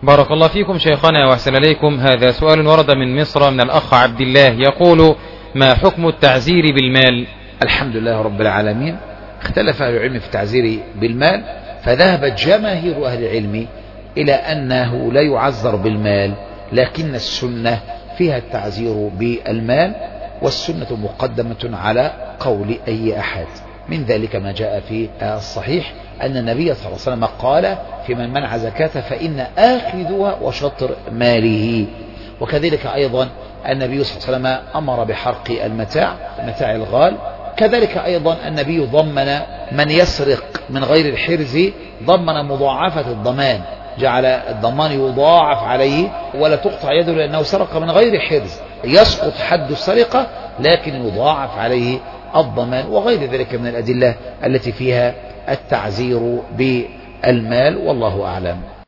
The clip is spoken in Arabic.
بارك الله فيكم شيخنا وأحسن إليكم. هذا سؤال ورد من مصر من الأخ عبد الله يقول: ما حكم التعزير بالمال؟ الحمد لله رب العالمين. اختلف أهل العلم في التعزير بالمال، فذهبت جماهير أهل العلم إلى أنه لا يعزر بالمال، لكن السنة فيها التعزير بالمال، والسنة مقدمة على قول أي أحد. من ذلك ما جاء في الصحيح أن النبي صلى الله عليه وسلم قال: في من منع زكاة فإن آخذها وشطر ماله. وكذلك أيضا النبي صلى الله عليه وسلم أمر بحرق متاع الغال. كذلك أيضا النبي ضمن من يسرق من غير الحرز، ضمن مضاعفة الضمان، جعل الضمان يضاعف عليه ولا تقطع يده لأنه سرق من غير حرز، يسقط حد السرقة لكن يضاعف عليه الضمان، وغير ذلك من الأدلة التي فيها التعزير بالمال، والله أعلم.